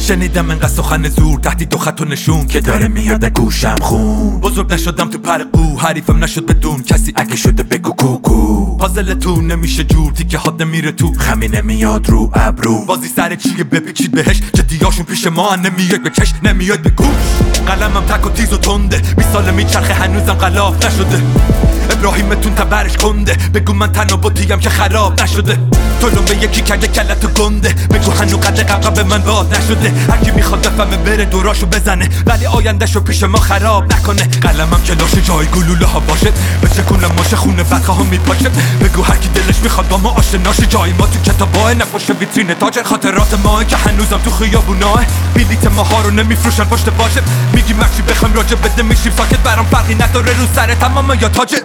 شنیدم انقدر سخن زور تهدید و خط و نشون که داره میاد گوشم خون. بزرگ نشدم تو پر قو، حریفم نشد بدون کسی اگه شده بگو کوکو. پازلتون نمیشه جور، تیکه هات نمیره تو، خمی نمیاد رو ابرو. بازی سر چیه بپیچید بهش، جدیاشون پیش ما نمیاد به چش، نمیاد به گوش. قلمم تک و تیز و تنده، 20 سال میچرخه هنوزم غلاف نشده. ابراهیمتون تبرش کنده، بگو من تنابطیم که خراب نشده. تو به یکی کرده کلتو گنده، بگو هنو قد قبقب من باد نشده. هرکی میخواد بفهمه بره دوراشو بزنه، ولی آیندهشو پیش ما خراب نکنه. قلمم کلاش جای گلوله ها باشه، بچکونم ماشه خونه بدخواه ها میپاشه. بگو هرکی دلش میخواد با ما آشناشه، جای ما تو کتاباه نفاشه ویترین تاج. خاطرات ماه که هنوزم تو خیابوناه، بلیت ماها رو نمیفروشن پشت باشه. میگی مخشی بخوایم راجع بده میشیم ساکت، برام فرقی نداره رو سر تمام یا تاجه.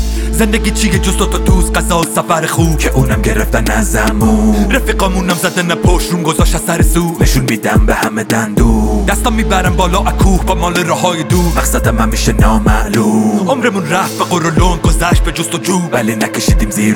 زندگی چیه جز تا دوست، قضا و سفر خوب که اونم گرفتن ازمون. رفیقامونم زدن پشت روم گذاشت از سر سو، نشون میدم به همه دندون. دستام میبرم بالا اکوه با مال راهای دور، مقصدم همیشه نامعلوم. عمرمون رفت به قرولون گذشت به جست و جو، ولی نکشیدیم زیر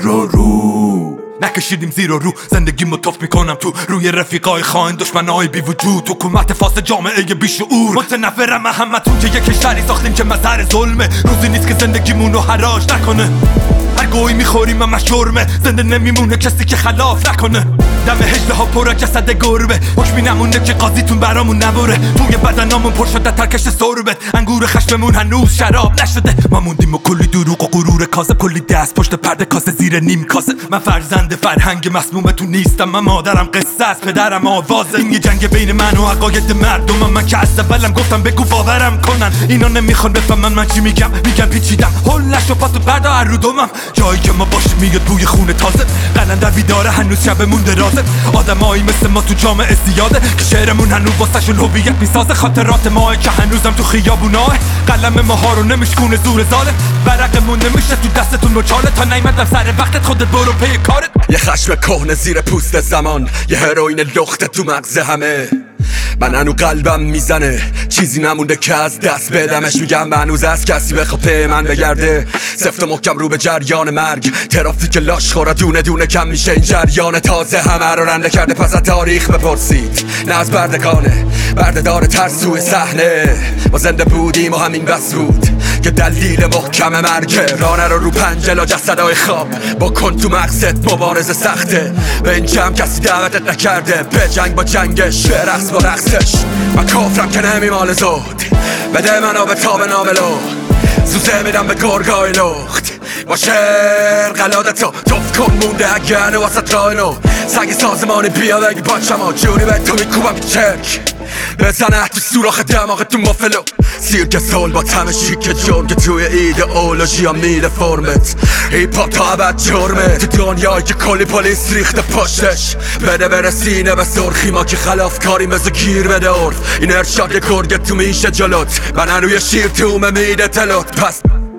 رو. نکشیدیم زیر رو، زندگی متوف میکنم تو روی رفیقای خاین، دشمنای بی وجود، حکومت فاسد، جامعه بیشعور. متنفرم همتون که یک کشوری ساختیم که مظهر ظلمه. روزی نیست که زندگیمونو حراج نکنه، هر گویی میخوریم همش جرمه. زنده نمیمونه کسی که خلاف نکنه. دم هجله ها پر جسد گربه، حکمی نمونه که قاضیتون برامون نبره. توی بدنامون پر شده ترکش سربت، انگور خشممون هنوز شراب نشده. ما موندیم و کلی دروغ و غرور کاذب، کلی دست پشت پرده کاسه زیر نیم کاسه. من فرزند فرهنگ مسمومتون نیستم، من مادرم قصه است، پدرم آوازه. این یه جنگ بین من و عقاید مردمم. من که از اولم گفتم بگو باورم کنن، اینا نمیخوان بفهمن من چی میگم پیچیدم. هول نشو پاتو بردا رو دومم، جایی که ما باشیم میاد بوی خون تازه. قلندر بیداره هنوز شبمون درازه، آدمایی مثل ما تو جامعه زیاده که شعرمون هنوز واسهشون هویت میسازه. خاطرات ماه که هنوزم تو خیابوناه، قلم ماها رو نمیشکونه زور ظالم. ورقمون نمیشه تو دستتون مچاله، تا نیومدم سر وقتت خودت برو پی کارت. یه خشم کهنه زیر پوست زمان، یه هروئین لخته تو مغز همه. من هنو قلبم میزنه، چیزی نمونده که از دست بدمش. میگم هنوز از کسی بخواد به من بگرده، سفت و محکم رو به جریان مرگ. ترافیک لاش خورا دونه دونه کم میشه، این جریان تازه همه رو رنده کرده. پس از تاریخ بپرسید، نه از بردگانه، برده داره ترسوی صحنه. ما زنده بودیم و همین بس بود که دلیل محکم مرگه. رانه رو پنجلا جسدهای خواب، با کن تو مقصد مبارزه سخته. به این جمع کسی دعوتت نکرده، به جنگ با جنگش، به رقص با رقصش. من کافرم که نمیمال زود، بده منو به تاب ناملو. زوزه میدم به گرگای لخت، با شعر قلادتو توف کن مونده اگرنه واسه رایلو. سگ سازمانی بیا بگی باچم ها، جوری به تو میکوبم که چرک بزنه تو سوراخ دماغ تو مفلو. سیرک سول با تم شیک جرم که توی ایدئولوژی ها میده فرمت. هیپ هاپ تا ابد جرمه تو دنیایی که کلی پلیس ریخته پشتش. بده بره سینه به سرخی، ما که خلاف کاری مثل گیر بده عرف. این ارشاد یه گرگه تو میشه جلوت، من هنوی شیر تومه میده تلوت. پس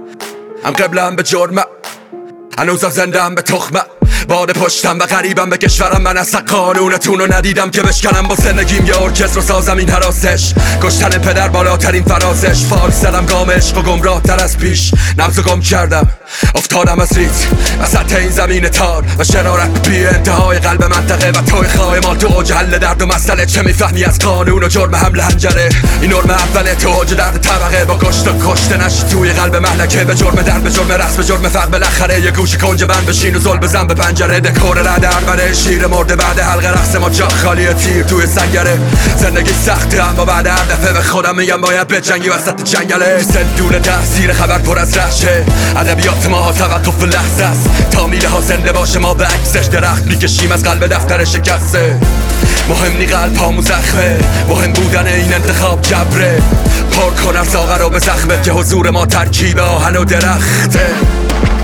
هم قبلم به جرمه، هنوزم زندم به تخمه. باد پشتم به غریبم به کشورم، من اصلا قانونتون رو ندیدم که بشکنم با زندگیم. یه ارکستر رو سازم این حراسش، کشتن پدر بالاترین فرازش. فال زدم گام عشق و گمراه تر از پیش، نبض و گم کردم افتادم از ریت وسط این زمین تار. و شرارت بی انتهای قلب منطقه و توی خواه مال تو اوج حل درد و مسئله. چه میفهمی از قانون و جرم حمل هنجره؟ این نرم اوله تو اوج درد طبقه، با کشت و کشته نشی توی قلب مهلکه. به جرم درد، به جرم رقص، به جرم فقر، بالاخره یه گوش کنج بند بشین و زل بزن به پنجره. دکور رد عربده شیر مرده بعد حلقه رقص ما، جا خالی تیر توی سنگره. زندگی سخته اما بعد هر دفعه به خودم میگم باید بجنگی وسط جنگله. سندون تحصیل خبر پر از رهشه، ادبیات ما ها توقف لحظه است تا میله ها زنده باشه. ما به عکسش درخت میکشیم از قلب دفتر شکسته. مهم نی قلب هامون زخمه، مهم بودن این انتخاب جبره. پر کنم ساغر رو به زخمه که حضور ما ترکیب آهن و درخته.